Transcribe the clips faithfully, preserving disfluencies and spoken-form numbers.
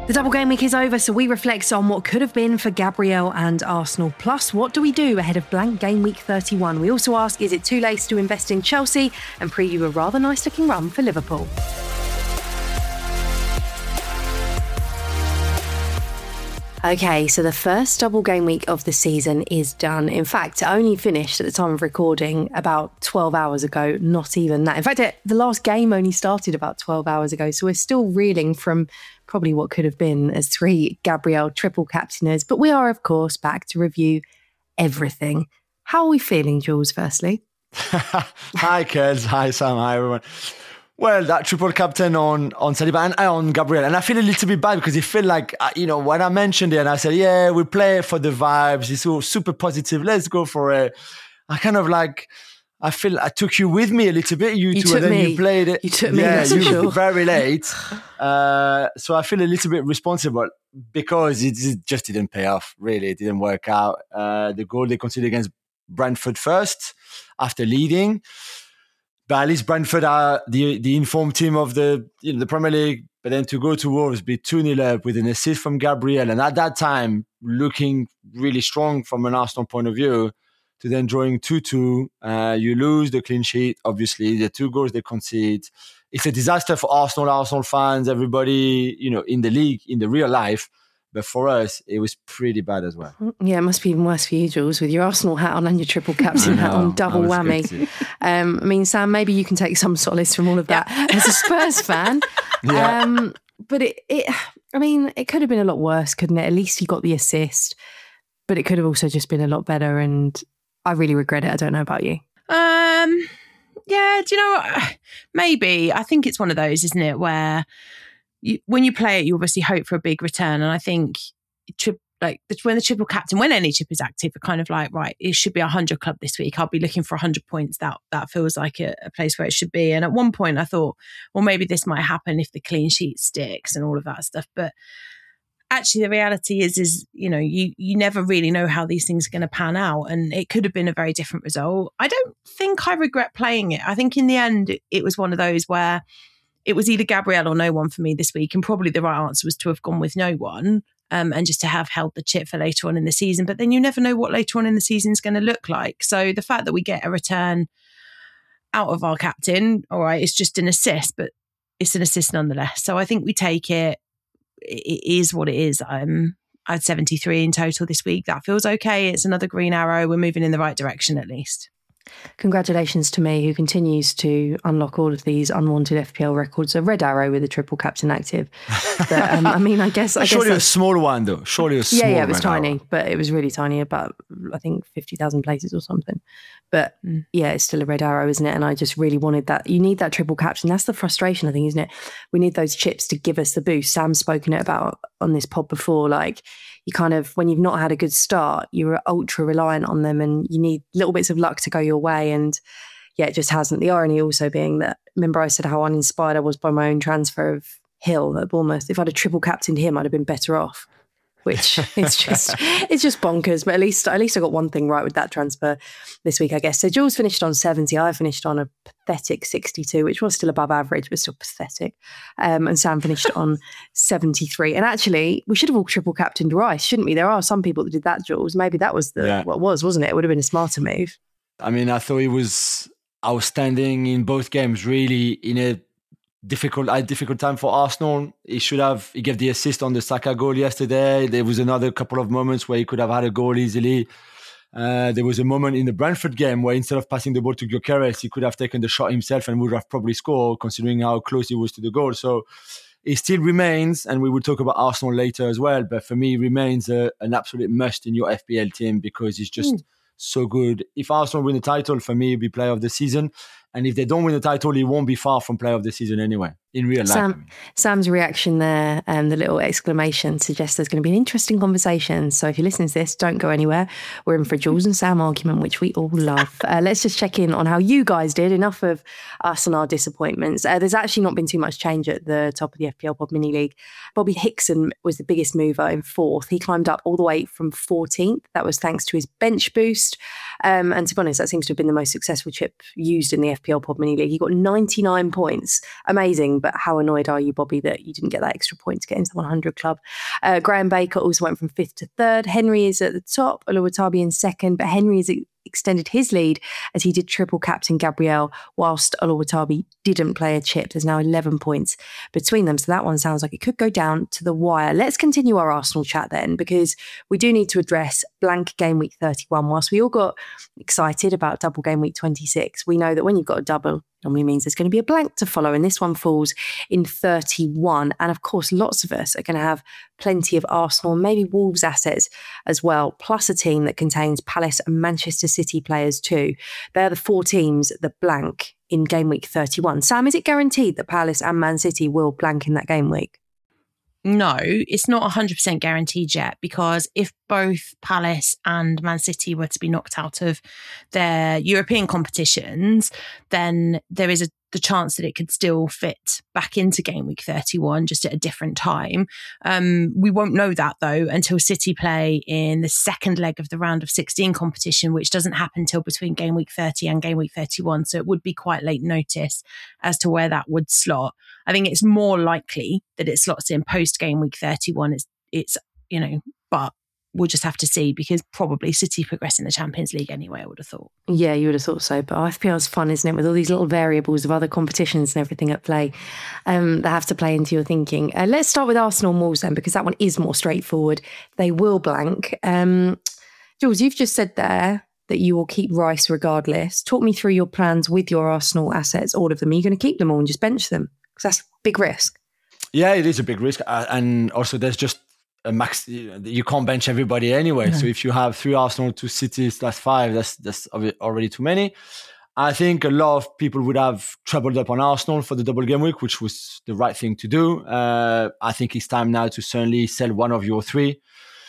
The double game week is over, so we reflect on what could have been for Gabriel and Arsenal. Plus, what do we do ahead of blank game week thirty-one? We also ask, is it too late to invest in Chelsea? And preview a rather nice-looking run for Liverpool. Okay, so the first double game week of the season is done. In fact, it only finished at the time of recording about twelve hours ago, not even that. In fact, it, the last game only started about twelve hours ago, so we're still reeling from probably what could have been as three Gabriel triple captainers. But we are, of course, back to review everything. How are we feeling, Jules, firstly? Hi, Kels. Hi, Sam. Hi, everyone. Well, that triple captain on on Saliba and on Gabriel. And I feel a little bit bad because it felt like, you know, when I mentioned it and I said, yeah, we play for the vibes. It's all super positive. Let's go for it. I kind of like, I feel I took you with me a little bit. You, you two, took and then me. you played it. You took me, yeah, that's you for sure. were very late. Uh, so I feel a little bit responsible because it, it just didn't pay off. Really, it didn't work out. Uh, the goal they conceded against Brentford first after leading. But at least Brentford are the the informed team of the you know, the Premier League. But then to go to Wolves, be two nil up with an assist from Gabriel, and at that time looking really strong from an Arsenal point of view, to then drawing two two, uh, you lose the clean sheet. Obviously, the two goals they concede. It's a disaster for Arsenal, Arsenal fans, everybody you know in the league, in the real life. But for us, it was pretty bad as well. Yeah, it must be even worse for you, Jules, with your Arsenal hat on and your triple captain hat on, double whammy. Um, I mean, Sam, maybe you can take some solace from all of that as a Spurs fan. Yeah. Um, but it, it, I mean, it could have been a lot worse, couldn't it? At least he got the assist, but it could have also just been a lot better. And I really regret it. I don't know about you. Um, yeah, do you know what? Maybe. I think it's one of those, isn't it, where You, when you play it, you obviously hope for a big return. And I think tri- like the, when the triple captain, when any chip is active, are kind of like, right, it should be a one hundred club this week. I'll be looking for one hundred points. That that feels like a, a place where it should be. And at one point I thought, well, maybe this might happen if the clean sheet sticks and all of that stuff. But actually the reality is, is you know, you, you never really know how these things are going to pan out. And it could have been a very different result. I don't think I regret playing it. I think in the end, it, it was one of those where it was either Gabriel or no one for me this week. And probably the right answer was to have gone with no one um, and just to have held the chip for later on in the season. But then you never know what later on in the season is going to look like. So the fact that we get a return out of our captain, all right, it's just an assist, but it's an assist nonetheless. So I think we take it. It is what it is. I'm, I had seventy-three in total this week. That feels okay. It's another green arrow. We're moving in the right direction at least. Congratulations to me, who continues to unlock all of these unwanted F P L records. A red arrow with a triple captain active. But um, I mean, I guess... I Surely guess a small one, though. Surely a small Yeah, yeah, it was red tiny, arrow. but it was really tiny, about, I think, fifty thousand places or something. But mm. yeah, it's still a red arrow, isn't it? And I just really wanted that. You need that triple captain. That's the frustration, I think, isn't it? We need those chips to give us the boost. Sam's spoken it about on this pod before, like... You kind of, when you've not had a good start, you're ultra reliant on them and you need little bits of luck to go your way. And yeah, it just hasn't. The irony also being that, remember I said how uninspired I was by my own transfer of Hill at Bournemouth. If I'd have triple captained him, I'd have been better off. Which it's just it's just bonkers. But at least at least I got one thing right with that transfer this week, I guess. So Jules finished on seventy. I finished on a pathetic sixty-two, which was still above average, but still pathetic. Um, and Sam finished on seventy-three. And actually, we should have all triple captained Rice, shouldn't we? There are some people that did that, Jules. Maybe that was the yeah. what was, wasn't it? It would have been a smarter move. I mean, I thought he was outstanding in both games, really, in a difficult a difficult time for Arsenal. He should have, he gave the assist on the Saka goal yesterday. There was another couple of moments where he could have had a goal easily. Uh, there was a moment in the Brentford game where instead of passing the ball to Gyökeres, he could have taken the shot himself and would have probably scored, considering how close he was to the goal. So it still remains, and we will talk about Arsenal later as well, but for me, it remains a, an absolute must in your F P L team because it's just mm. so good. If Arsenal win the title, for me, it'll be player of the season. And if they don't win the title, he won't be far from player of the season anyway, in real life. Sam, I mean. Sam's reaction there and the little exclamation suggests there's going to be an interesting conversation. So if you're listening to this, don't go anywhere. We're in for a Jules and Sam argument, which we all love. Uh, let's just check in on how you guys did. Enough of us and our disappointments. Uh, there's actually not been too much change at the top of the F P L Pod Mini League. Bobby Hickson was the biggest mover in fourth. He climbed up all the way from fourteenth. That was thanks to his bench boost. Um, and to be honest, that seems to have been the most successful chip used in the F P L Pod Mini League. He got ninety-nine points. Amazing. But but how annoyed are you, Bobby, that you didn't get that extra point to get into the one hundred club? Uh, Graham Baker also went from fifth to third. Henry is at the top, Oluwatabi in second, but Henry is extended his lead as he did triple captain Gabriel, whilst Oluwatabi didn't play a chip. There's now eleven points between them. So that one sounds like it could go down to the wire. Let's continue our Arsenal chat then, because we do need to address blank game week thirty-one. Whilst we all got excited about double game week twenty-six, we know that when you've got a double, normally means there's going to be a blank to follow. And this one falls in thirty-one. And of course, lots of us are going to have plenty of Arsenal and maybe Wolves assets as well, plus a team that contains Palace and Manchester City players too. They're the four teams that blank in game week thirty-one. Sam, is it guaranteed that Palace and Man City will blank in that game week? No, it's not one hundred percent guaranteed yet, because if both Palace and Man City were to be knocked out of their European competitions, then there is a, the chance that it could still fit back into game week thirty-one, just at a different time. Um, we won't know that, though, until City play in the second leg of the round of sixteen competition, which doesn't happen until between game week thirty and game week thirty-one. So it would be quite late notice as to where that would slot. I think it's more likely that it slots in post game week thirty-one. It's, it's, you know, but we'll just have to see, because probably City progress in the Champions League anyway, I would have thought. Yeah, you would have thought so. But F P L is fun, isn't it? With all these little variables of other competitions and everything at play um, that have to play into your thinking. Uh, let's start with Arsenal and Wolves then, because that one is more straightforward. They will blank. Um, Jules, you've just said there that you will keep Rice regardless. Talk me through your plans with your Arsenal assets, all of them. Are you going to keep them all and just bench them? Because that's a big risk. Yeah, it is a big risk. Uh, and also there's just a max, you can't bench everybody anyway. No. So if you have three Arsenal, two Cities, that's five, that's that's already too many. I think a lot of people would have trebled up on Arsenal for the double game week, which was the right thing to do. Uh, I think it's time now to certainly sell one of your three.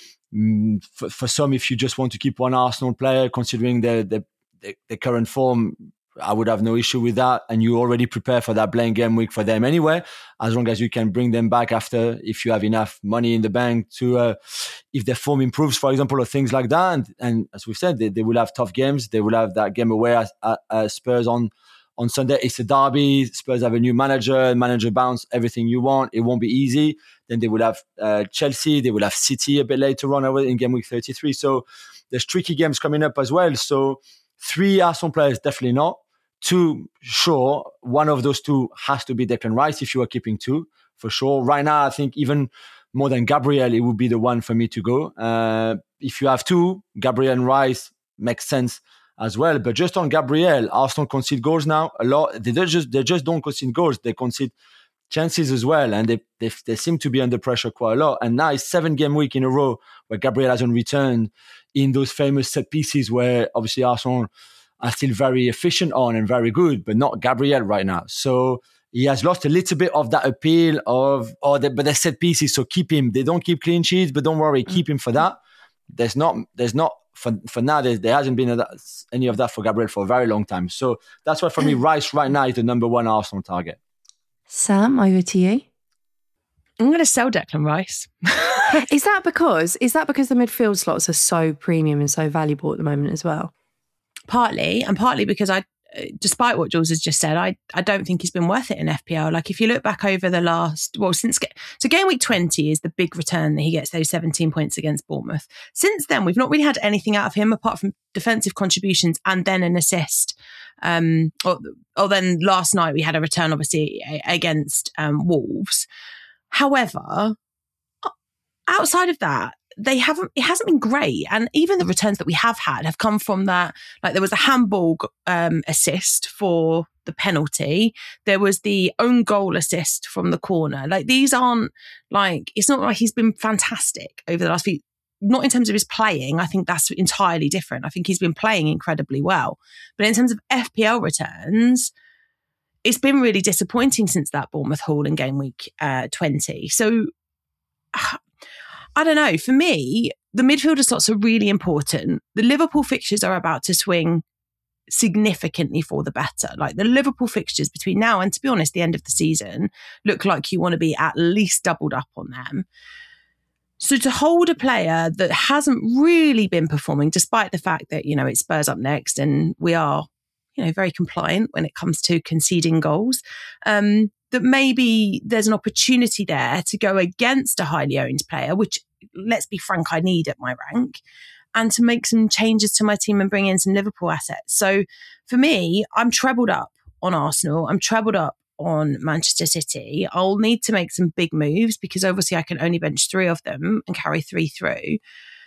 Mm, for, for some, if you just want to keep one Arsenal player, considering their, their, their, their current form, I would have no issue with that. And you already prepare for that blank game week for them anyway, as long as you can bring them back after, if you have enough money in the bank to, uh, if their form improves, for example, or things like that. And, and as we've said, they, they will have tough games. They will have that game away at, at, at Spurs on, on Sunday. It's a derby. Spurs have a new manager, manager bounce, everything you want. It won't be easy. Then they will have uh, Chelsea. They will have City a bit later on in game week thirty-three. So there's tricky games coming up as well. So three Arsenal players, definitely not. Two, sure. One of those two has to be Declan Rice if you are keeping two, for sure. Right now, I think even more than Gabriel, it would be the one for me to go. Uh, if you have two, Gabriel and Rice makes sense as well. But just on Gabriel, Arsenal concede goals now a lot. They don't just they just don't concede goals; they concede chances as well, and they they, they seem to be under pressure quite a lot. And now it's seven game week in a row where Gabriel hasn't returned in those famous set pieces where obviously Arsenal are still very efficient on and very good, but not Gabriel right now. So he has lost a little bit of that appeal of, oh, they, but they're set pieces, so keep him. They don't keep clean sheets, but don't worry, keep him for that. There's not, there's not for for now. There, there hasn't been a, any of that for Gabriel for a very long time. So that's why for me, Rice right now is the number one Arsenal target. Sam, over to you. I'm going to sell Declan Rice. Is that because is that because the midfield slots are so premium and so valuable at the moment as well? Partly, and partly because I, despite what Jules has just said, I, I don't think he's been worth it in F P L. Like if you look back over the last, well, since, so game week twenty is the big return that he gets, those seventeen points against Bournemouth. Since then, we've not really had anything out of him apart from defensive contributions and then an assist. Um, or, or then last night we had a return, obviously, against um, Wolves. However, outside of that, they haven't, it hasn't been great. And even the returns that we have had have come from that, like there was a handball um, assist for the penalty. There was the own goal assist from the corner. Like these aren't like, it's not like he's been fantastic over the last few, not in terms of his playing. I think that's entirely different. I think he's been playing incredibly well. But in terms of F P L returns, it's been really disappointing since that Bournemouth haul in game week uh, twenty. So I don't know. For me, the midfielder slots are really important. The Liverpool fixtures are about to swing significantly for the better. Like the Liverpool fixtures between now and, to be honest, the end of the season look like you want to be at least doubled up on them. So to hold a player that hasn't really been performing, despite the fact that, you know, it's Spurs up next and we are, you know, very compliant when it comes to conceding goals. Um, that maybe there's an opportunity there to go against a highly owned player, which, let's be frank, I need at my rank, and to make some changes to my team and bring in some Liverpool assets. So for me, I'm trebled up on Arsenal. I'm trebled up on Manchester City. I'll need to make some big moves because obviously I can only bench three of them and carry three through.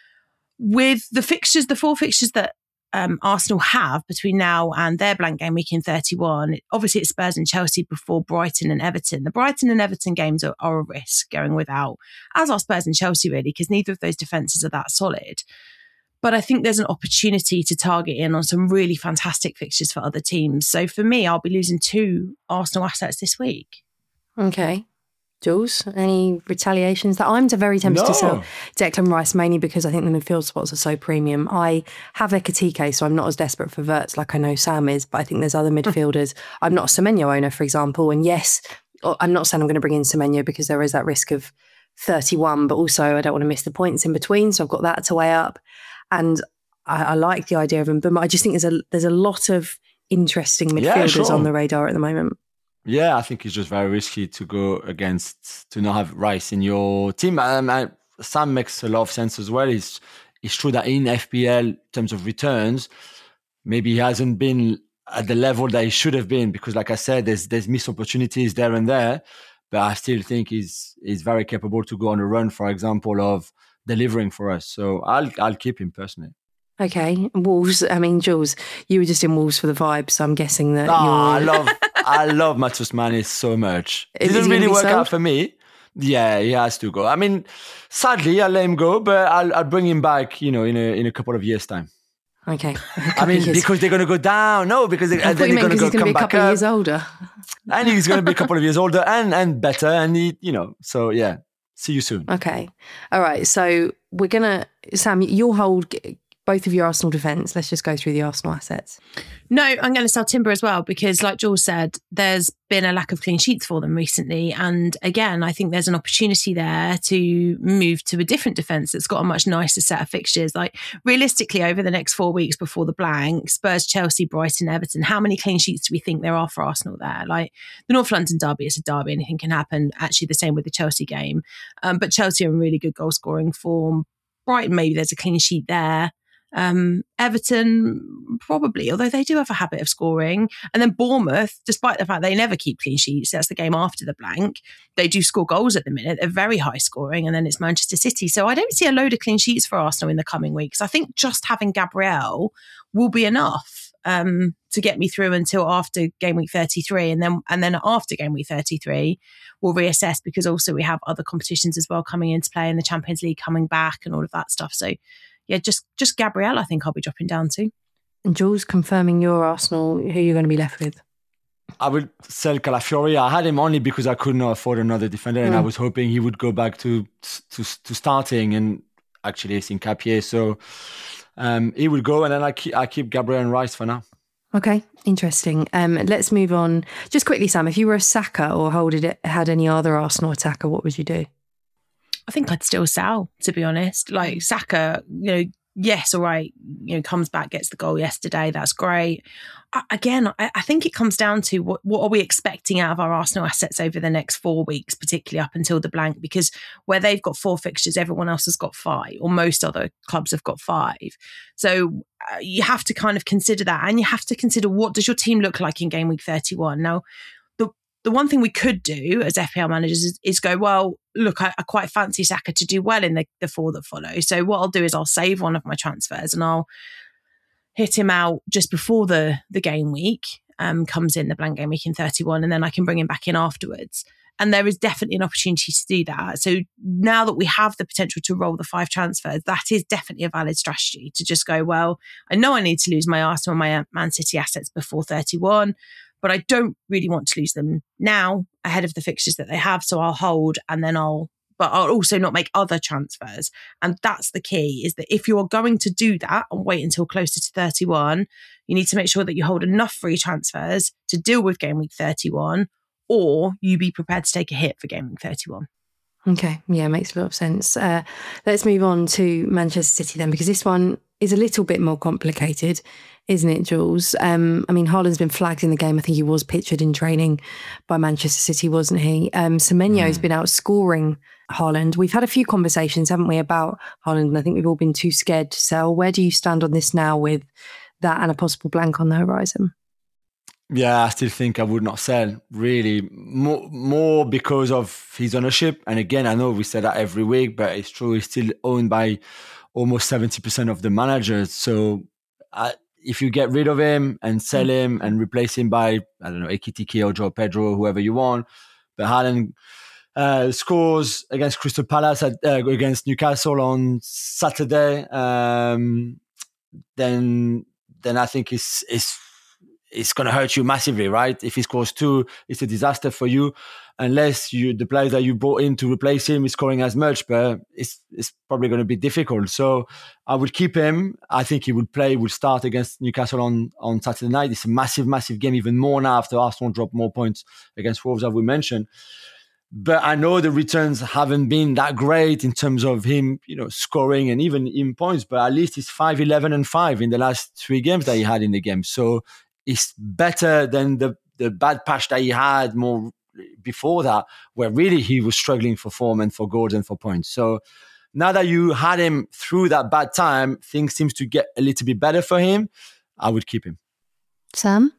With the fixtures, the four fixtures that Um, Arsenal have between now and their blank game week in thirty-one. Obviously, it's Spurs and Chelsea before Brighton and Everton. The Brighton and Everton games are, are a risk going without, as are Spurs and Chelsea, really, because neither of those defences are that solid. But I think there's an opportunity to target in on some really fantastic fixtures for other teams. So for me, I'll be losing two Arsenal assets this week. Okay. Jules, any retaliations? That I'm very tempted No. to sell Declan Rice, mainly because I think the midfield spots are so premium. I have Ekitike, so I'm not as desperate for Wirtz like I know Sam is, but I think there's other midfielders. I'm not a Semenyo owner, for example, and yes, I'm not saying I'm going to bring in Semenyo because there is that risk of thirty-one, but also I don't want to miss the points in between, so I've got that to weigh up. And I, I like the idea of him, but I just think there's a there's a lot of interesting midfielders yeah, sure. on the radar at the moment. Yeah, I think it's just very risky to go against, to not have Rice in your team. Um, I, Sam makes a lot of sense as well. It's, it's true that in F P L, in terms of returns, maybe he hasn't been at the level that he should have been because, like I said, there's there's missed opportunities there and there. But I still think he's he's very capable to go on a run, for example, of delivering for us. So I'll I'll keep him personally. Okay, Wolves. I mean, Jules, you were just in Wolves for the vibe, so I'm guessing that. Oh, you're... I love I love Matheus Manis so much. It Is didn't he really work sold? out for me. Yeah, he has to go. I mean, sadly, I'll let him go, but I'll I'll bring him back. You know, in a in a couple of years' time. Okay. I mean, because they're going to go down. No, because they, I then thought you they're meant going to because he's go going to come be a back couple of up, years older. and he's going to be a couple of years older and and better. And he, you know, so yeah. See you soon. Okay. All right. So we're gonna, Sam, you'll hold both of your Arsenal defence. Let's just go through the Arsenal assets. No, I'm going to sell Timber as well because, like Jules said, there's been a lack of clean sheets for them recently. And again, I think there's an opportunity there to move to a different defence that's got a much nicer set of fixtures. Like realistically, over the next four weeks before the blank, Spurs, Chelsea, Brighton, Everton, how many clean sheets do we think there are for Arsenal there? Like the North London derby is a derby, anything can happen. Actually, the same with the Chelsea game. Um, but Chelsea are in really good goal scoring form. Brighton, maybe there's a clean sheet there. Um, Everton, probably, although they do have a habit of scoring. And then Bournemouth, despite the fact they never keep clean sheets, that's the game after the blank, they do score goals at the minute. They're very high scoring. And then it's Manchester City. So I don't see a load of clean sheets for Arsenal in the coming weeks. I think just having Gabriel will be enough um, to get me through until after game week thirty-three. And then, and then after game week thirty-three, we'll reassess because also we have other competitions as well coming into play and the Champions League coming back and all of that stuff. So yeah, just just Gabriel, I think I'll be dropping down to. And Jules, confirming your Arsenal, who you're going to be left with? I would sell Calafiori. I had him only because I couldn't afford another defender, and Mm. I was hoping he would go back to to, to starting. And actually, it's in Capier, so um, he will go, and then I keep I keep Gabriel and Rice for now. Okay, interesting. Um, let's move on. Just quickly, Sam, if you were a Saka or holded it, had any other Arsenal attacker, what would you do? I think I'd still sell, to be honest. Like Saka, you know, yes, all right, you know, comes back, gets the goal yesterday. That's great. I, again, I, I think it comes down to what, what are we expecting out of our Arsenal assets over the next four weeks, particularly up until the blank, because where they've got four fixtures, everyone else has got five, or most other clubs have got five. So uh, you have to kind of consider that. And you have to consider what does your team look like in game week thirty-one. Now, the one thing we could do as F P L managers is, is go, well, look, I, I quite fancy Saka to do well in the, the four that follow. So what I'll do is I'll save one of my transfers and I'll hit him out just before the, the game week um, comes in, the blank game week in thirty-one, and then I can bring him back in afterwards. And there is definitely an opportunity to do that. So now that we have the potential to roll the five transfers, that is definitely a valid strategy to just go, well, I know I need to lose my Arsenal, my Man City assets before thirty-one, but I don't really want to lose them now ahead of the fixtures that they have. So I'll hold and then I'll, but I'll also not make other transfers. And that's the key, is that if you're going to do that and wait until closer to thirty-one, you need to make sure that you hold enough free transfers to deal with game week thirty-one, or you be prepared to take a hit for game week thirty-one. Okay, yeah, makes a lot of sense. Uh, let's move on to Manchester City then, because this one, is a little bit more complicated, isn't it, Jules? Um, I mean, Haaland's been flagged in the game. I think he was pictured in training by Manchester City, wasn't he? Um, Semenyo's mm. been outscoring Haaland. We've had a few conversations, haven't we, about Haaland, and I think we've all been too scared to sell. Where do you stand on this now with that and a possible blank on the horizon? Yeah, I still think I would not sell, really. More, more because of his ownership. And again, I know we say that every week, but it's true, he's still owned by almost seventy percent of the managers. So uh, if you get rid of him and sell him and replace him by, I don't know, Ekitike or Joao Pedro, whoever you want, but Haaland uh, scores against Crystal Palace, at, uh, against Newcastle on Saturday, um, then then I think it's, it's, it's going to hurt you massively, right? If he scores two, it's a disaster for you, unless you the players that you brought in to replace him is scoring as much, but it's it's probably going to be difficult. So I would keep him. I think he would play, would start against Newcastle on, on Saturday night. It's a massive, massive game, even more now after Arsenal dropped more points against Wolves, as we mentioned. But I know the returns haven't been that great in terms of him, you know, scoring and even in points, but at least it's five, eleven and five in the last three games that he had in the game. So it's better than the, the bad patch that he had more before that, where really he was struggling for form and for goals and for points. So now that you had him through that bad time, things seems to get a little bit better for him. I would keep him. Sam?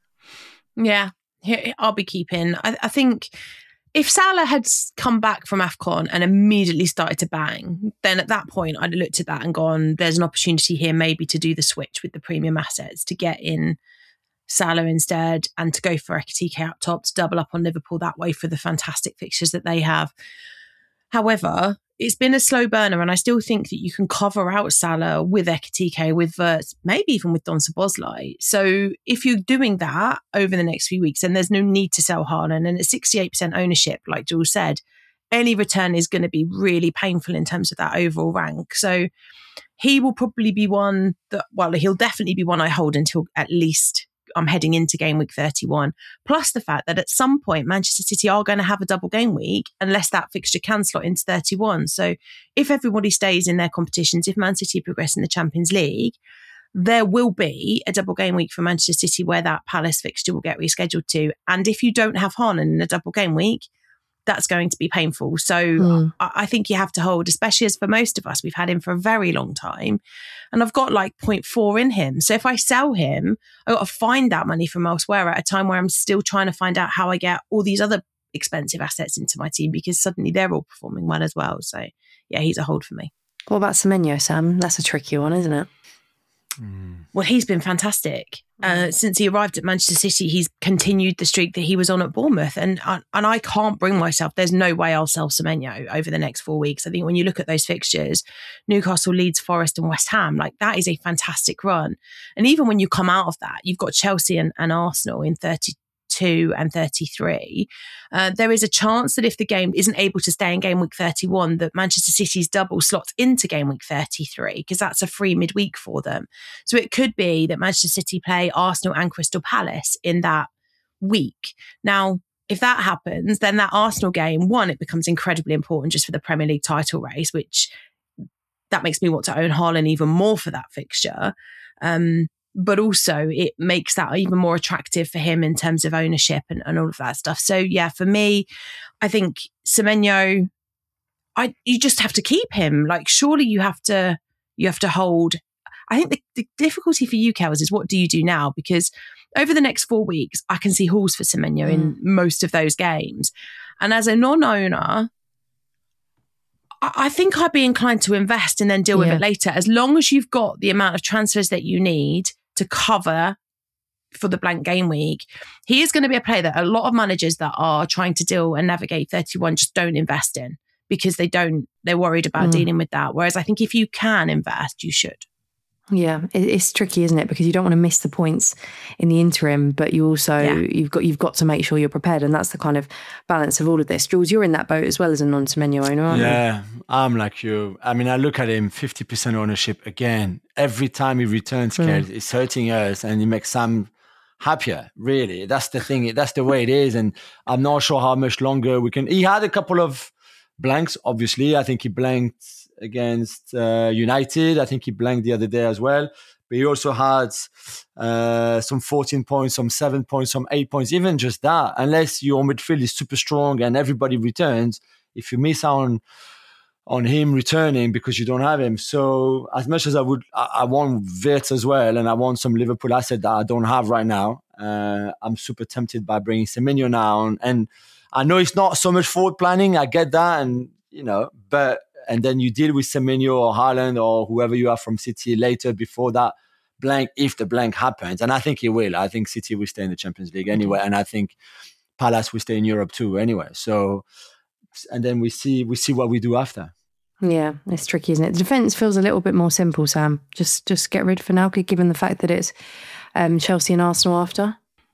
Yeah, I'll be keeping. I, I think if Salah had come back from AFCON and immediately started to bang, then at that point I'd looked at that and gone, there's an opportunity here maybe to do the switch with the premium assets, to get in Salah instead and to go for Ekitike up top, to double up on Liverpool that way for the fantastic fixtures that they have. However, it's been a slow burner, and I still think that you can cover out Salah with Ekitike, with Wirtz, maybe even with Don Szoboszlai. So if you're doing that over the next few weeks, then there's no need to sell Haaland. And at sixty-eight percent ownership, like Jules said, any return is going to be really painful in terms of that overall rank. So he will probably be one that, well, he'll definitely be one I hold until at least I'm heading into game week thirty-one, plus the fact that at some point Manchester City are going to have a double game week unless that fixture can slot into thirty-one. So if everybody stays in their competitions, if Man City progress in the Champions League, there will be a double game week for Manchester City where that Palace fixture will get rescheduled to. And if you don't have Haaland in a double game week, that's going to be painful. So mm. I, I think you have to hold, especially as for most of us, we've had him for a very long time. And I've got like zero point four in him. So if I sell him, I've got to find that money from elsewhere at a time where I'm still trying to find out how I get all these other expensive assets into my team, because suddenly they're all performing well as well. So yeah, he's a hold for me. What about Semenyo, Sam? That's a tricky one, isn't it? Mm. Well, he's been fantastic. Uh, since he arrived at Manchester City, he's continued the streak that he was on at Bournemouth. And, and I can't bring myself, there's no way I'll sell Semenyo over the next four weeks. I think when you look at those fixtures, Newcastle, Leeds, Forest and West Ham, like that is a fantastic run. And even when you come out of that, you've got Chelsea and, and Arsenal in thirty-two and thirty-three. Uh, there is a chance that if the game isn't able to stay in game week thirty-one, that Manchester City's double slots into game week thirty-three, because that's a free midweek for them. So it could be that Manchester City play Arsenal and Crystal Palace in that week. Now, if that happens, then that Arsenal game, one, it becomes incredibly important just for the Premier League title race, which that makes me want to own Haaland even more for that fixture. Um, But also it makes that even more attractive for him in terms of ownership and, and all of that stuff. So yeah, for me, I think Semenyo, I you just have to keep him. Like surely you have to you have to hold. I think the, the difficulty for you, Kels, is what do you do now? Because over the next four weeks, I can see hauls for Semenyo mm. in most of those games. And as a non-owner, I, I think I'd be inclined to invest and then deal yeah. with it later, as long as you've got the amount of transfers that you need to cover for the blank game week. He is going to be a player that a lot of managers that are trying to deal and navigate thirty-one just don't invest in, because they don't, they're worried about mm. dealing with that. Whereas I think if you can invest, you should. Yeah, it's tricky, isn't it? Because you don't want to miss the points in the interim, but you also yeah. you've got you've got to make sure you're prepared, and that's the kind of balance of all of this. Jules, you're in that boat as well as a non-Semenyo owner, aren't yeah, you? Yeah, I'm like you. I mean, I look at him, fifty percent ownership again. Every time he returns, mm. it's hurting us, and he makes Sam happier. Really, that's the thing. That's the way it is, and I'm not sure how much longer we can. He had a couple of blanks, obviously. I think he blanked against uh, United. I think he blanked the other day as well. But he also had uh, some fourteen points, some seven points, some eight points, even just that. Unless your midfield is super strong and everybody returns, if you miss out on, on him returning because you don't have him. So as much as I would, I, I want Wirtz as well, and I want some Liverpool asset that I don't have right now. Uh, I'm super tempted by bringing Semenyo now. And I know it's not so much forward planning. I get that. And, you know, but, and then you deal with Semenyo or Haaland or whoever you have from City later before that blank, if the blank happens. And I think it will. I think City will stay in the Champions League anyway. Mm-hmm. And I think Palace will stay in Europe too anyway. So, and then we see, we see what we do after. Yeah, it's tricky, isn't it? The defence feels a little bit more simple, Sam. Just just get rid for now, given the fact that it's um, Chelsea and Arsenal after.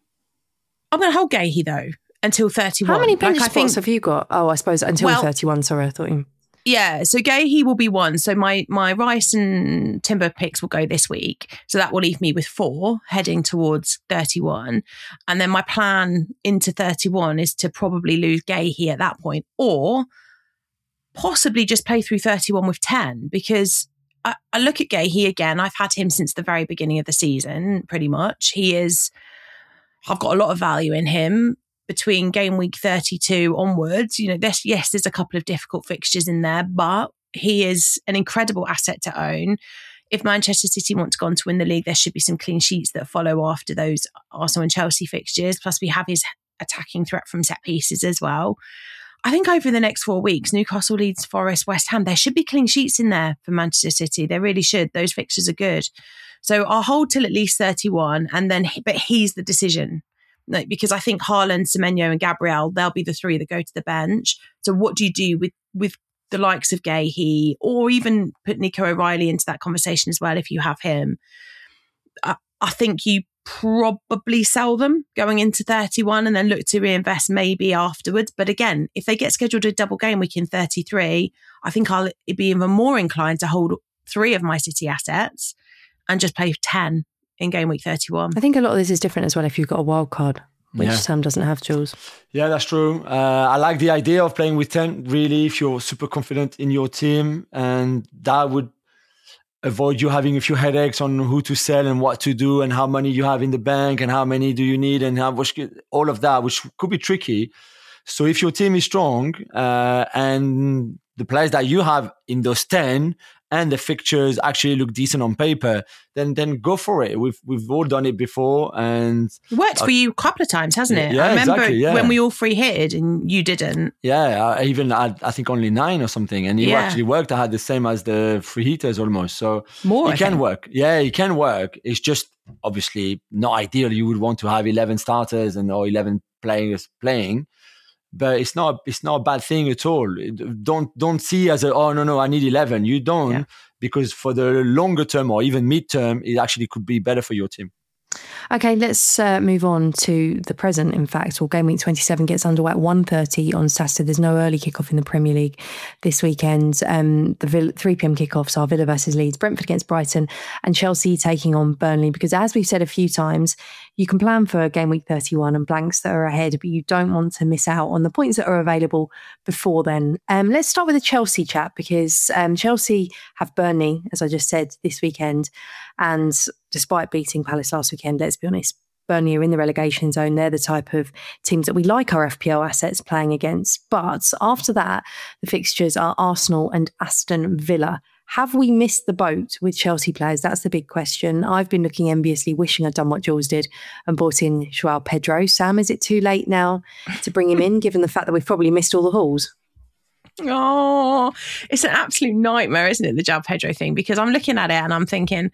I'm going to hold Guéhi, though, until thirty-one. How many bench like, spots think, have you got? Oh, I suppose until well, thirty-one. Sorry, I thought you... Yeah, so Guéhi will be one. So my, my Rice and Timber picks will go this week. So that will leave me with four heading towards thirty-one. And then my plan into thirty-one is to probably lose Guéhi at that point, or possibly just play through thirty-one with ten, because I, I look at Guéhi again. I've had him since the very beginning of the season, pretty much. He is, I've got a lot of value in him between game week thirty-two onwards. You know, there's, yes, there's a couple of difficult fixtures in there, but he is an incredible asset to own. If Manchester City want to go on to win the league, there should be some clean sheets that follow after those Arsenal and Chelsea fixtures. Plus we have his attacking threat from set pieces as well. I think over the next four weeks, Newcastle, Leeds, Forest, West Ham, there should be clean sheets in there for Manchester City. They really should. Those fixtures are good. So I'll hold till at least thirty-one, and then, but he's the decision. Like, because I think Haaland, Semenyo and Gabriel, they'll be the three that go to the bench. So what do you do with, with the likes of Guéhi, or even put Nico O'Reilly into that conversation as well if you have him? I, I think you probably sell them going into thirty-one and then look to reinvest maybe afterwards. But again, if they get scheduled a double game week in thirty-three, I think I'll be even more inclined to hold three of my City assets and just play ten in game week thirty-one. I think a lot of this is different as well if you've got a wild card, which yeah. Sam doesn't have, Jules. Yeah, that's true. Uh, I like the idea of playing with ten, really, if you're super confident in your team, and that would avoid you having a few headaches on who to sell and what to do and how many you have in the bank and how many do you need and how much, all of that, which could be tricky. So if your team is strong uh, and the players that you have in those ten and the fixtures actually look decent on paper, then then go for it. We've we've all done it before, and it worked uh, for you a couple of times, hasn't it? Yeah, I remember exactly, yeah. when we all free hitted and you didn't. Yeah, I even had, I think only nine or something, and it yeah. actually worked. I had the same as the free hitters almost. So more, it I can think. work. Yeah, it can work. It's just obviously not ideal. You would want to have eleven starters and or eleven players playing. But it's not it's not a bad thing at all. Don't don't see as a oh no no I need eleven. You don't yeah. because for the longer term or even mid term, it actually could be better for your team. Okay, let's uh, move on to the present. In fact, well, game week twenty-seven gets underway at one thirty on Saturday. There's no early kickoff in the Premier League this weekend. Um, the Villa, three p.m. kickoffs are Villa versus Leeds, Brentford against Brighton, and Chelsea taking on Burnley. Because as we've said a few times, you can plan for game week thirty-one and blanks that are ahead, but you don't want to miss out on the points that are available before then. Um, let's start with the Chelsea chat, because um, Chelsea have Burnley, as I just said, this weekend. And despite beating Palace last weekend, let's be honest, Burnley are in the relegation zone. They're the type of teams that we like our F P L assets playing against. But after that, the fixtures are Arsenal and Aston Villa. Have we missed the boat with Chelsea players? That's the big question. I've been looking enviously, wishing I'd done what Jules did and brought in João Pedro. Sam, is it too late now to bring him in, given the fact that we've probably missed all the hauls? Oh, it's an absolute nightmare, isn't it, the João Pedro thing? Because I'm looking at it and I'm thinking,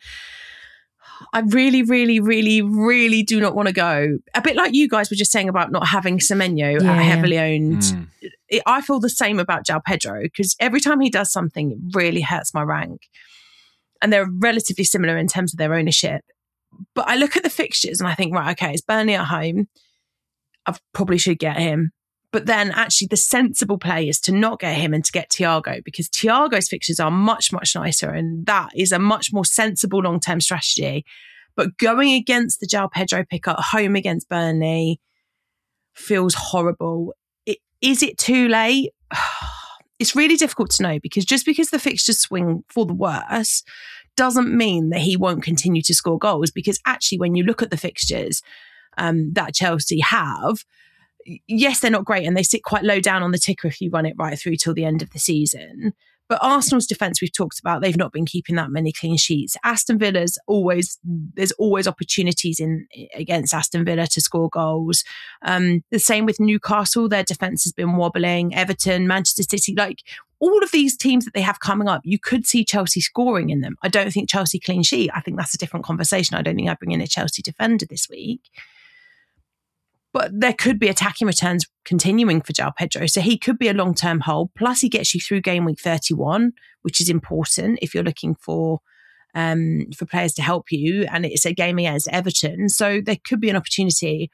I really, really, really, really do not want to go. A bit like you guys were just saying about not having Semenyo yeah, at heavily owned. Mm. It, I feel the same about João Pedro, because every time he does something, it really hurts my rank. And they're relatively similar in terms of their ownership. But I look at the fixtures and I think, right, okay, it's Burnley at home. I probably should get him. But then actually the sensible play is to not get him and to get Thiago, because Thiago's fixtures are much, much nicer. And that is a much more sensible long-term strategy. But going against the João Pedro pick at home against Burnley feels horrible. It, is it too late? it's really difficult to know, because just because the fixtures swing for the worse doesn't mean that he won't continue to score goals. Because actually, when you look at the fixtures um, that Chelsea have, yes, they're not great and they sit quite low down on the ticker if you run it right through till the end of the season. But Arsenal's defence, we've talked about, they've not been keeping that many clean sheets. Aston Villa's always, there's always opportunities in against Aston Villa to score goals. Um, the same with Newcastle, their defence has been wobbling. Everton, Manchester City, like all of these teams that they have coming up, you could see Chelsea scoring in them. I don't think Chelsea clean sheet. I think that's a different conversation. I don't think I bring in a Chelsea defender this week. But there could be attacking returns continuing for João Pedro. So he could be a long-term hold. Plus he gets you through game week thirty-one, which is important if you're looking for um, for players to help you. And it's a game against Everton. So there could be an opportunity.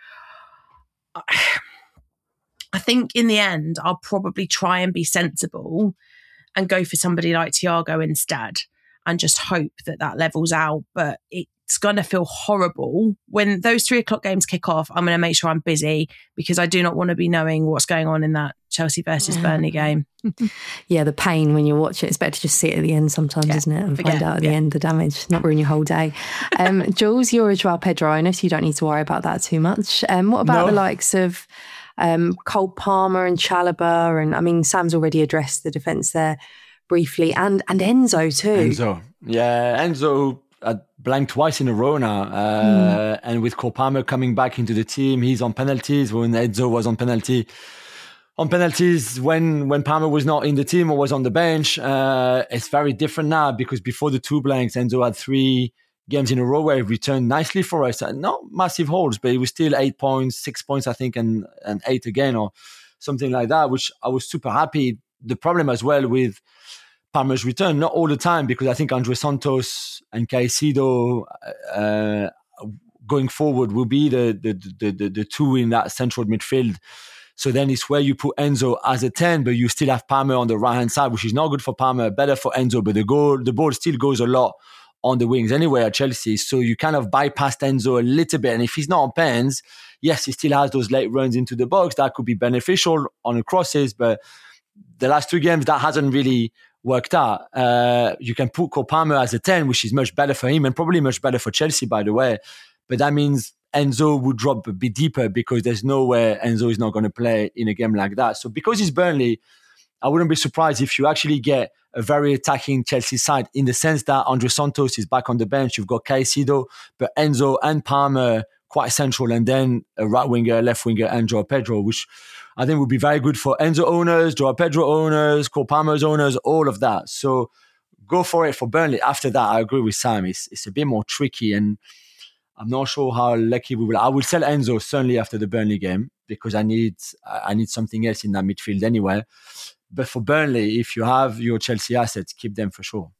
I think in the end, I'll probably try and be sensible and go for somebody like Thiago instead and just hope that that levels out. But it, it's going to feel horrible when those three o'clock games kick off. I'm going to make sure I'm busy because I do not want to be knowing what's going on in that Chelsea versus Burnley game. Yeah, the pain when you watch it. It's better to just see it at the end sometimes, yeah, isn't it? And forget, find out at yeah. the end the damage, not ruin your whole day. Um, Jules, you're a João Pedro owner, so you don't need to worry about that too much. Um, what about no. the likes of um, Cole Palmer and Chalobah? And I mean, Sam's already addressed the defence there briefly, and, and Enzo too. Enzo, yeah, Enzo. Uh, blanked twice in a row now, uh, mm. and with Cole Palmer coming back into the team, he's on penalties when Enzo was on penalty. On penalties when when Palmer was not in the team or was on the bench, uh, it's very different now because before the two blanks, Enzo had three games in a row where he returned nicely for us. Not massive holds, but it was still eight points, six points, I think, and and eight again or something like that, which I was super happy. The problem as well with Palmer's return, not all the time, because I think Andre Santos and Caicedo uh, going forward will be the the, the the the two in that central midfield. So then it's where you put Enzo as a ten, but you still have Palmer on the right hand side, which is not good for Palmer, better for Enzo. But the goal, the ball still goes a lot on the wings anyway at Chelsea. So you kind of bypassed Enzo a little bit. And if he's not on pens, yes, he still has those late runs into the box that could be beneficial on the crosses. But the last two games that hasn't really worked out. Uh, you can put Cole Palmer as a ten, which is much better for him and probably much better for Chelsea, by the way. But that means Enzo would drop a bit deeper because there's no way Enzo is not going to play in a game like that. So because it's Burnley, I wouldn't be surprised if you actually get a very attacking Chelsea side in the sense that Andre Santos is back on the bench. You've got Caicedo, but Enzo and Palmer quite central, and then a right winger, left winger, and João Pedro, which I think would be very good for Enzo owners, João Pedro owners, Cole Palmer's owners, all of that. So go for it for Burnley. After that, I agree with Sam. It's, it's a bit more tricky, and I'm not sure how lucky we will. I will sell Enzo certainly after the Burnley game because I need I need something else in that midfield anyway. But for Burnley, if you have your Chelsea assets, keep them for sure.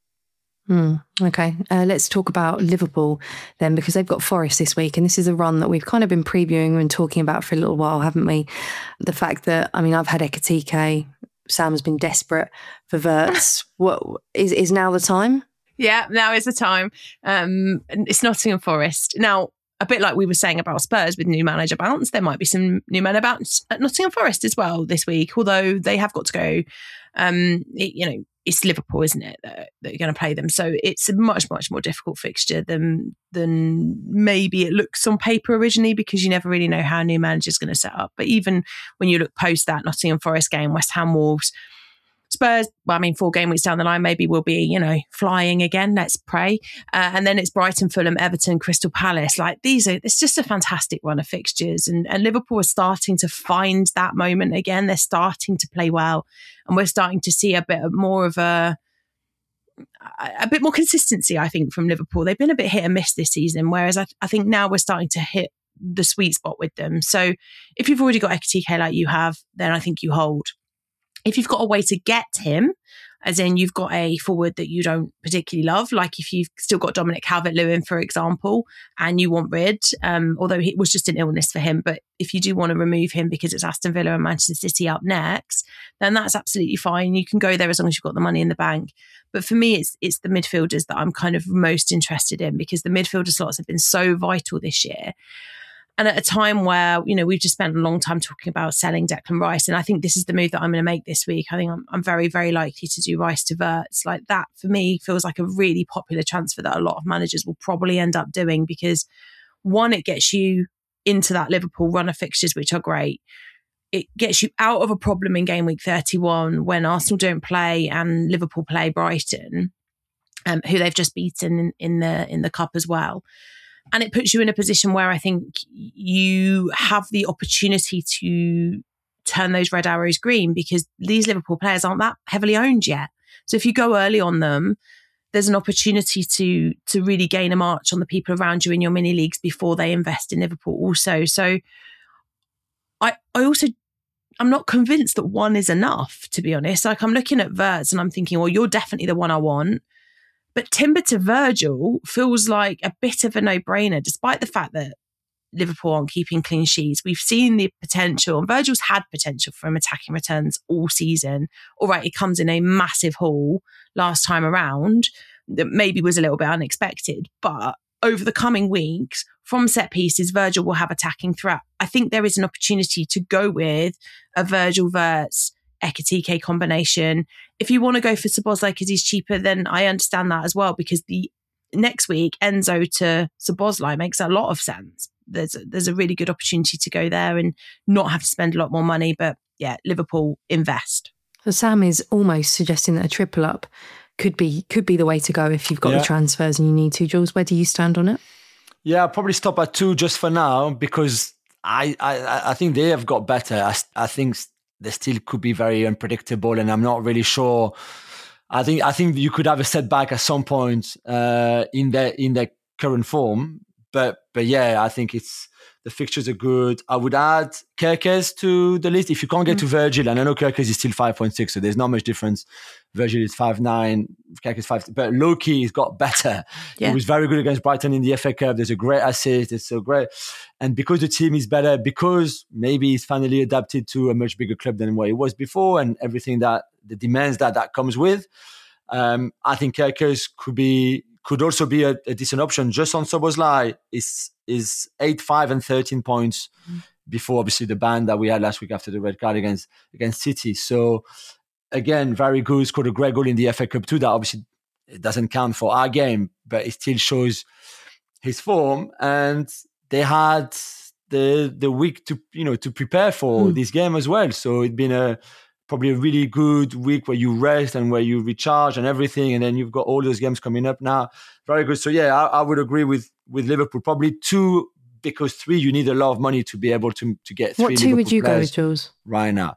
Mm, okay, uh, let's talk about Liverpool then, because they've got Forest this week, and this is a run that we've kind of been previewing and talking about for a little while, haven't we? The fact that, I mean, I've had Ekitike, Sam's been desperate for Wirtz. What is is now the time? Yeah, now is the time. Um, it's Nottingham Forest. Now, a bit like we were saying about Spurs with new manager bounce, there might be some new manager bounce at Nottingham Forest as well this week, although they have got to go. Um, it, you know, it's Liverpool, isn't it, that, that are going to play them. So it's a much, much more difficult fixture than than maybe it looks on paper originally, because you never really know how a new manager is going to set up. But even when you look post that Nottingham Forest game, West Ham Wolves, Spurs, well, I mean, four game weeks down the line, maybe we'll be, you know, flying again. Let's pray. Uh, and then it's Brighton, Fulham, Everton, Crystal Palace. Like these are, it's just a fantastic run of fixtures. And, and Liverpool are starting to find that moment again. They're starting to play well. And we're starting to see a bit more of a, a bit more consistency, I think, from Liverpool. They've been a bit hit and miss this season. Whereas I, I think now we're starting to hit the sweet spot with them. So if you've already got Ekitike like you have, then I think you hold. If you've got a way to get him, as in you've got a forward that you don't particularly love, like if you've still got Dominic Calvert-Lewin, for example, and you want rid, um, although it was just an illness for him, but if you do want to remove him because it's Aston Villa and Manchester City up next, then that's absolutely fine. You can go there as long as you've got the money in the bank. But for me, it's it's the midfielders that I'm kind of most interested in, because the midfielder slots have been so vital this year. And at a time where, you know, we've just spent a long time talking about selling Declan Rice. And I think this is the move that I'm going to make this week. I think I'm, I'm very, very likely to do Rice to Wirtz. Like that, for me, feels like a really popular transfer that a lot of managers will probably end up doing because, one, it gets you into that Liverpool run of fixtures, which are great. It gets you out of a problem in game week thirty-one when Arsenal don't play and Liverpool play Brighton, um, who they've just beaten in, in the in the cup as well. And it puts you in a position where I think you have the opportunity to turn those red arrows green because these Liverpool players aren't that heavily owned yet. So if you go early on them, there's an opportunity to to really gain a march on the people around you in your mini leagues before they invest in Liverpool also. So I, I also, I'm not convinced that one is enough, to be honest. Like I'm looking at Wirtz and I'm thinking, well, you're definitely the one I want. But Timber to Virgil feels like a bit of a no-brainer, despite the fact that Liverpool aren't keeping clean sheets. We've seen the potential, and Virgil's had potential from attacking returns all season. All right, it comes in a massive haul last time around that maybe was a little bit unexpected. But over the coming weeks, from set pieces, Virgil will have attacking threat. I think there is an opportunity to go with a Virgil Wirtz Ekitike combination. If you want to go for Szoboszlai because he's cheaper, then I understand that as well, because the next week Enzo to Szoboszlai makes a lot of sense. There's a, there's a really good opportunity to go there and not have to spend a lot more money. But yeah, Liverpool invest. So Sam is almost suggesting that a triple up could be could be the way to go if you've got yeah. the transfers and you need to. Jules, where do you stand on it? Yeah, I'll probably stop at two just for now because I I, I think they have got better. I, I think they still could be very unpredictable, and I'm not really sure. I think I think you could have a setback at some point uh, in their in their current form, but but yeah, I think it's the fixtures are good. I would add Kerkez to the list if you can't get mm. to Virgil, and I know Kerkez is still five point six, so there's not much difference. Virgil is five nine, Kerkez five, but Loki has got better. Yeah. He was very good against Brighton in the F A Cup. There's a great assist. It's so great. And because the team is better, because maybe he's finally adapted to a much bigger club than what he was before and everything that the demands that that comes with, um, I think Kerkez could be could also be a, a decent option. Just on Szoboszlai is is eight, five and thirteen points mm. before obviously the ban that we had last week after the red card against against City. So again, very good. Scored a great goal in the F A Cup too. That obviously it doesn't count for our game, but it still shows his form. And they had the the week to you know to prepare for mm. this game as well. So it'd been a probably a really good week where you rest and where you recharge and everything. And then you've got all those games coming up now. Very good. So yeah, I, I would agree with with Liverpool. Probably two, because three, you need a lot of money to be able to to get three. What two Liverpool would you go with, players Jules? Right now.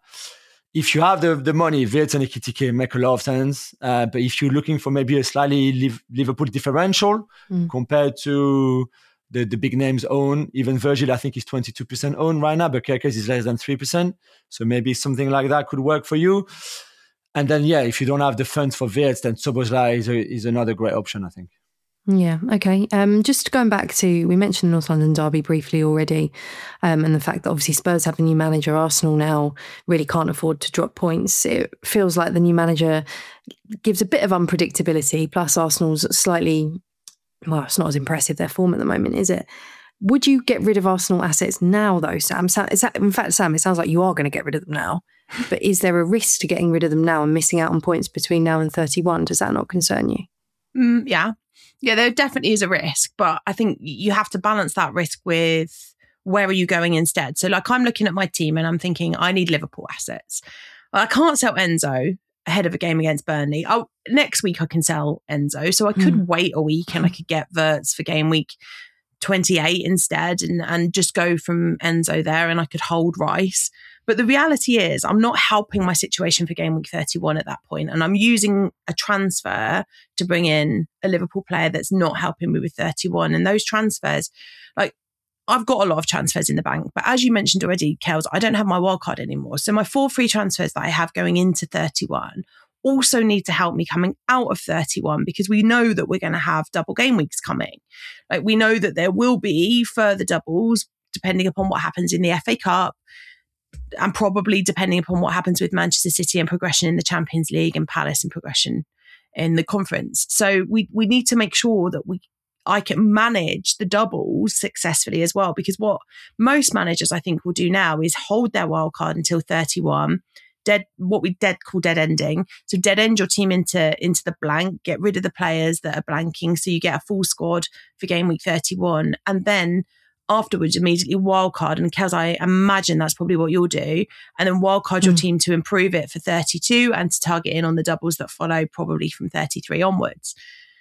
If you have the, the money, Wirtz and Ekitike make a lot of sense. Uh, but if you're looking for maybe a slightly liv- Liverpool differential mm. compared to the, the big names own, even Virgil, I think, is twenty-two percent owned right now, but Kerkez is less than three percent. So maybe something like that could work for you. And then, yeah, if you don't have the funds for Wirtz, then Szoboszlai is, a, is another great option, I think. Yeah, okay. Um, just going back to, we mentioned North London derby briefly already, um, and the fact that obviously Spurs have a new manager, Arsenal now really can't afford to drop points. It feels like the new manager gives a bit of unpredictability, plus Arsenal's slightly, well, it's not as impressive, their form at the moment, is it? Would you get rid of Arsenal assets now though, Sam? Is that, in fact, Sam, it sounds like you are going to get rid of them now, but is there a risk to getting rid of them now and missing out on points between now and thirty-one? Does that not concern you? Mm, yeah. Yeah, there definitely is a risk, but I think you have to balance that risk with where are you going instead. So like I'm looking at my team and I'm thinking I need Liverpool assets. Well, I can't sell Enzo ahead of a game against Burnley. Oh, next week I can sell Enzo. So I could mm. wait a week and I could get Wirtz for game week twenty-eight instead and, and just go from Enzo there and I could hold Rice. But the reality is I'm not helping my situation for game week thirty-one at that point. And I'm using a transfer to bring in a Liverpool player that's not helping me with thirty-one. And those transfers, like I've got a lot of transfers in the bank, but as you mentioned already, Kels, I don't have my wildcard anymore. So my four free transfers that I have going into thirty-one also need to help me coming out of thirty-one, because we know that we're going to have double game weeks coming. Like we know that there will be further doubles depending upon what happens in the F A Cup, and probably depending upon what happens with Manchester City and progression in the Champions League and Palace and progression in the conference. So we we need to make sure that we I can manage the doubles successfully as well. Because what most managers, I think, will do now is hold their wild card until thirty-one, dead, what we dead call dead ending. So dead end your team into, into the blank, get rid of the players that are blanking. So you get a full squad for game week thirty-one. And then afterwards, immediately wildcard. And Kels, I imagine that's probably what you'll do. And then wildcard mm. your team to improve it for thirty-two and to target in on the doubles that follow, probably from thirty-three onwards.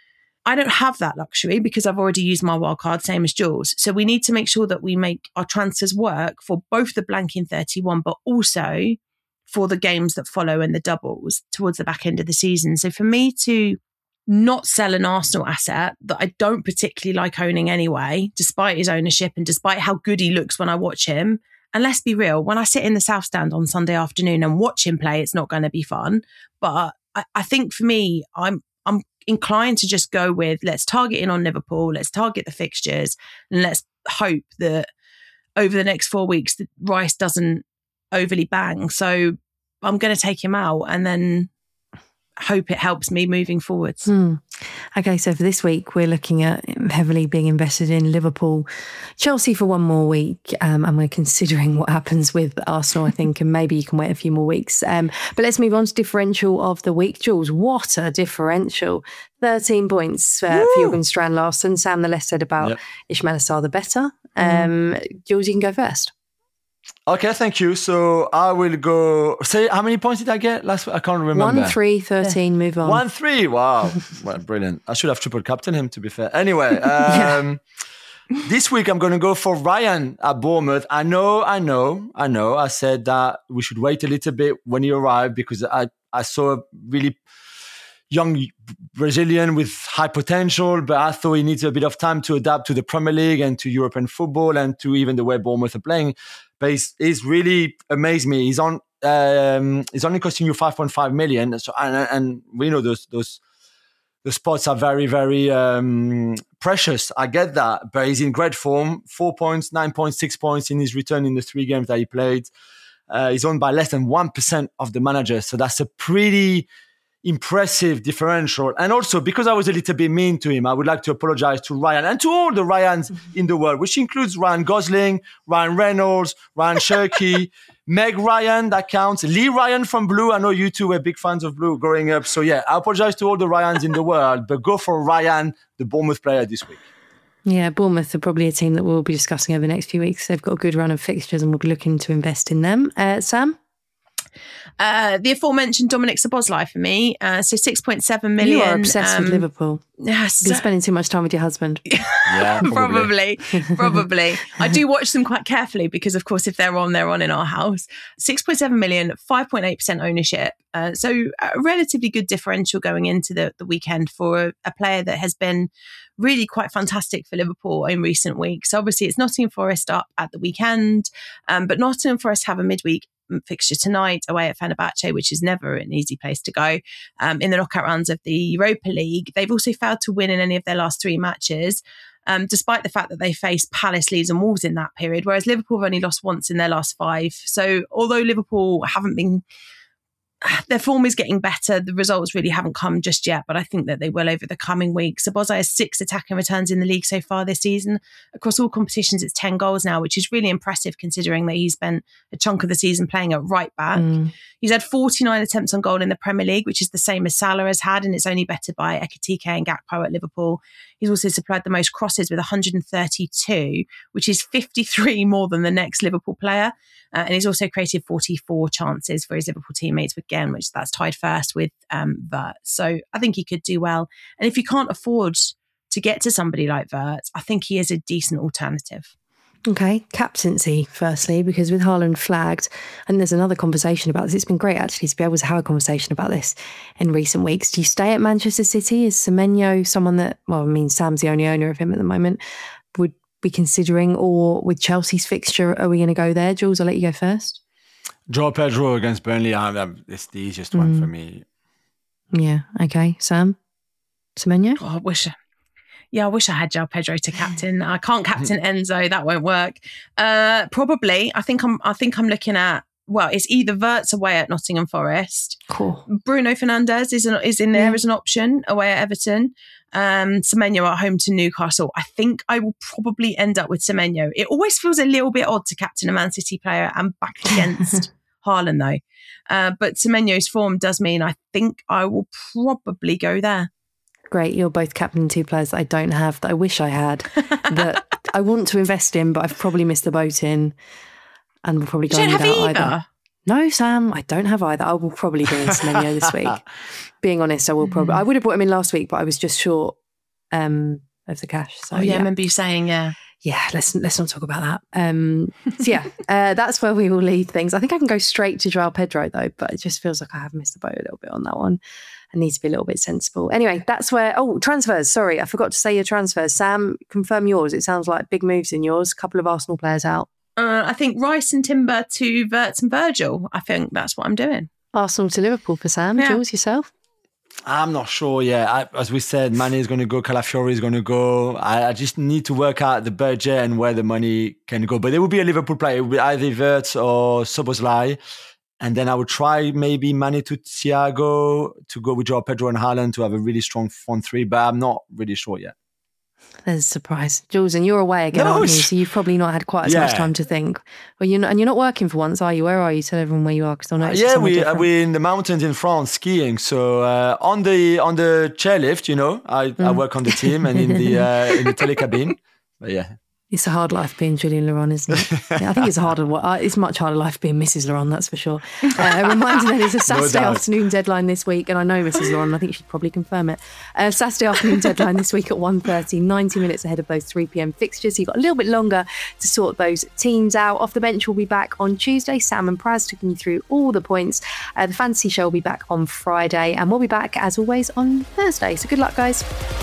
I don't have that luxury because I've already used my wildcard, same as Jules. So we need to make sure that we make our transfers work for both the blanking thirty-one, but also for the games that follow and the doubles towards the back end of the season. So for me to not sell an Arsenal asset that I don't particularly like owning anyway, despite his ownership and despite how good he looks when I watch him. And let's be real, when I sit in the South Stand on Sunday afternoon and watch him play, it's not going to be fun. But I, I think for me, I'm I'm inclined to just go with, let's target in on Liverpool, let's target the fixtures, and let's hope that over the next four weeks, that Rice doesn't overly bang. So I'm going to take him out and then hope it helps me moving forwards. Hmm. Okay, so for this week, we're looking at heavily being invested in Liverpool, Chelsea for one more week, um, and we're considering what happens with Arsenal, I think, and maybe you can wait a few more weeks. Um, but let's move on to differential of the week. Jules, what a differential. thirteen points uh, for Jurgen Strand Larsen. Sam, the less said about yep. Ismaila Sarr, the better. Um, mm. Jules, you can go first. Okay, thank you. So I will go. Say, how many points did I get last week? I can't remember. One, three, thirteen, move on. One, three. Wow. Well, brilliant. I should have triple captained him, to be fair. Anyway, um, yeah. This week I'm going to go for Ryan at Bournemouth. I know, I know, I know. I said that we should wait a little bit when he arrived because I, I saw a really young Brazilian with high potential, but I thought he needs a bit of time to adapt to the Premier League and to European football and to even the way Bournemouth are playing. But he's, he's really amazed me. He's on. Um, he's only costing you five point five million. So and, and we know those those the spots are very very um, precious. I get that, but he's in great form. Four points, nine points, six points in his return in the three games that he played. Uh, he's owned by less than one percent of the managers, so that's a pretty impressive differential. And also, because I was a little bit mean to him, I would like to apologize to Ryan and to all the Ryans mm-hmm. in the world, which includes Ryan Gosling, Ryan Reynolds, Ryan Shirky, Meg Ryan, that counts, Lee Ryan from Blue. I know you two were big fans of Blue growing up. So yeah, I apologize to all the Ryans in the world, but go for Ryan, the Bournemouth player this week. Yeah, Bournemouth are probably a team that we'll be discussing over the next few weeks. They've got a good run of fixtures and we'll be looking to invest in them. Uh, Sam? Uh, the aforementioned Dominic Szoboszlai for me. Uh, so six point seven million. You are obsessed um, with Liverpool. Yes. You're spending too much time with your husband. Yeah, probably. probably. Probably. I do watch them quite carefully because, of course, if they're on, they're on in our house. six point seven million, five point eight percent ownership. Uh, so a relatively good differential going into the, the weekend for a, a player that has been really quite fantastic for Liverpool in recent weeks. Obviously, it's Nottingham Forest up at the weekend, um, but Nottingham Forest have a midweek fixture tonight away at Fenerbahce, which is never an easy place to go um, in the knockout rounds of the Europa League. They've also failed to win in any of their last three matches, um, despite the fact that they faced Palace, Leeds and Wolves in that period, whereas Liverpool have only lost once in their last five. So although Liverpool haven't been their form is getting better, the results really haven't come just yet, but I think that they will over the coming weeks. Szoboszlai has six attacking returns in the league so far this season. Across all competitions, it's ten goals now, which is really impressive considering that he's spent a chunk of the season playing at right back. Mm. He's had forty-nine attempts on goal in the Premier League, which is the same as Salah has had, and it's only bettered by Ekitike and Gakpo at Liverpool. He's also supplied the most crosses with one hundred thirty-two, which is fifty-three more than the next Liverpool player. Uh, and he's also created forty-four chances for his Liverpool teammates, again, which that's tied first with um, Vert. So I think he could do well. And if you can't afford to get to somebody like Vert, I think he is a decent alternative. Okay, captaincy, firstly, because with Haaland flagged, and there's another conversation about this. It's been great, actually, to be able to have a conversation about this in recent weeks. Do you stay at Manchester City? Is Semenyo someone that, well, I mean, Sam's the only owner of him at the moment, would be considering, or with Chelsea's fixture, are we going to go there? Jules, I'll let you go first. João Pedro against Burnley, it's the easiest one mm. for me. Yeah, okay. Sam? Semenyo? Oh, I wish I... Yeah, I wish I had João Pedro to captain. I can't captain Enzo; that won't work. Uh, probably, I think I'm. I think I'm looking at well, it's either Wirtz away at Nottingham Forest. Cool. Bruno Fernandes is, an, is in there yeah. as an option away at Everton. Um, Semenyo at home to Newcastle. I think I will probably end up with Semenyo. It always feels a little bit odd to captain a Man City player and back against Haaland though. Uh, but Semenyo's form does mean I think I will probably go there. Great. You're both captaining two players that I don't have, that I wish I had, that I want to invest in, but I've probably missed the boat in and will probably go without either. either. No, Sam, I don't have either. I will probably bring in Semenyo this week. Being honest, I will probably. I would have brought him in last week, but I was just short um, of the cash. So, oh yeah, yeah, I remember you saying, yeah. Yeah, let's let's not talk about that. Um, so yeah, uh, that's where we will leave things. I think I can go straight to Joao Pedro though, but it just feels like I have missed the boat a little bit on that one. I need to be a little bit sensible. Anyway, that's where. Oh, transfers. Sorry, I forgot to say your transfers. Sam, confirm yours. It sounds like big moves in yours. A couple of Arsenal players out. Uh, I think Rice and Timber to Wirtz and Virgil. I think that's what I'm doing. Arsenal to Liverpool for Sam. Yeah. Jules, yourself? I'm not sure. Yeah, I, as we said, Mane is going to go, Calafiori is going to go. I, I just need to work out the budget and where the money can go. But there will be a Liverpool player. It will be either Wirtz or Szoboszlai. And then I would try maybe Mane to Thiago to go with Joao Pedro and Haaland to have a really strong front three. But I'm not really sure yet. There's a surprise. Jules, and you're away again, no, aren't you? So you've probably not had quite as yeah. much time to think. Well, you're not, and you're not working for once, are you? Where are you? Tell everyone where you are, because I know it's yeah, we uh, we're in the mountains in France skiing. So uh, on the on the chairlift, you know, I, mm. I work on the team and in the uh, in the telecabine. But yeah. It's a hard life being Julian Laurent, isn't it? Yeah, I think it's a harder. It's much harder life being Missus Laurent, that's for sure. Uh, a reminder that it's a Saturday no afternoon deadline this week, and I know Missus Laurent, I think she'd probably confirm it. Uh, Saturday afternoon deadline this week at one thirty, ninety minutes ahead of those three p.m. fixtures. So you've got a little bit longer to sort those teams out. Off the Bench will be back on Tuesday. Sam and Praz taking you through all the points. Uh, the Fantasy Show will be back on Friday, and we'll be back as always on Thursday. So good luck, guys.